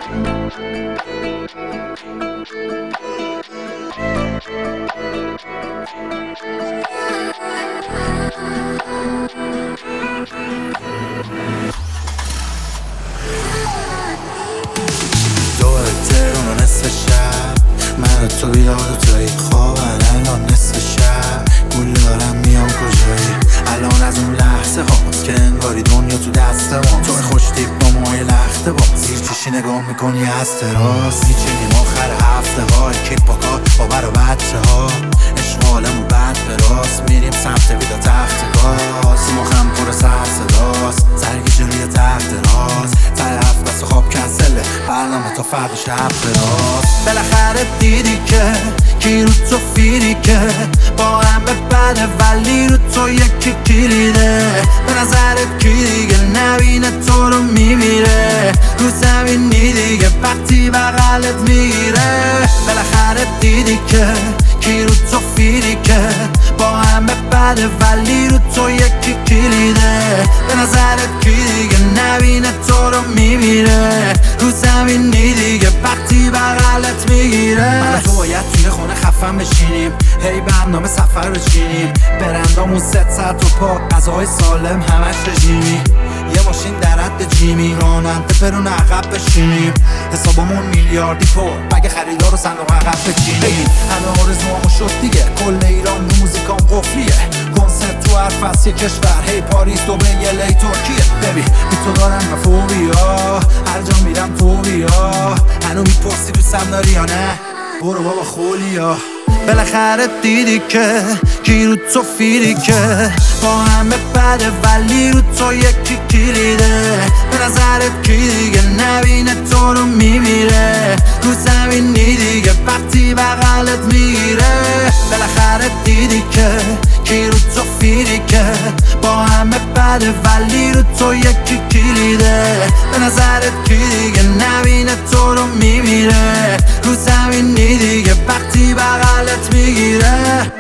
تهران و نصف شب من و تو بیدار و توی خوابن. الان نصف شب گول دارم میام کجایی؟ الان از اون لحظه هاست که انگاری دنیا تو دست ما. توی خوش تیپ با موهای لخته با زیر چشی نگاه میکنی از تراس. میچینیم آخر هفته ها کیپ با کار با بر و بچه ها. عشق عالم و بعد به راست میریم سمت ویلا تخت گاز. مخم پر سر صداست سرگی جلوی تخت راست. تر هفت بس خواب کنسله برنامه تا فرد شب براست. بالاخره دیدی که کی رو تو فیری که با همه بده ولی رو تو یکی کلیده. به نظرت کی دیگه نبینه تو رو میمیره رو زمینی دیگه وقتی بغلت میگیره. بالاخره دیدی که کی رو تو فیری که با همه بده ولی رو تو یکی کلیده. به نظرت کی دیگه نبینه تو رو میمیره رو زمینی دیگه وقتی بغلت میگیره. من تو باید توی خونه خفن بشینیم هی برنامه سفر بچینیم. برندامون 3 ساعت و پا غذاهای سالم همش رژیمی. یه ماشین در حد جیمی راننده پرون عقب بشینیم. حسابمون میلیاردی پر مگه خریدار رو صندوق عقب بچینیم. همه آرزوامو شد دیگه کل ایران رو موزیکام قفلیه. کنسرت تو هر فصل کشور هی پاریس دبی لی ترکیه. ببین بی تو دارم مفوبیا هر جا میرم تو بیا. هنو میپرسی دوستم داری یا نه برو بابا خولیا. بالاخره دیدی که کی رو تو فیری که با همه بده ولی رو تو یکی کلیده. به نظرت کی دیگه نبینه تو رو میمیره رو زمینی دیگه وقتی بغلت میگیره. بالاخره دیدی که کی رو تو فیری که با همه بده ولی رو تو یکی کلیده. به نظرت کی دیگه نبینه تو رو میمیره رو زمینی دیگه وقتی بغلت میگیره.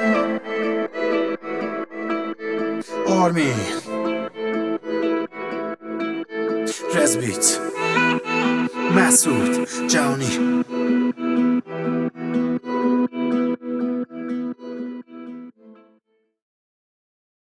آرمین رزبیت مسعود جهانی.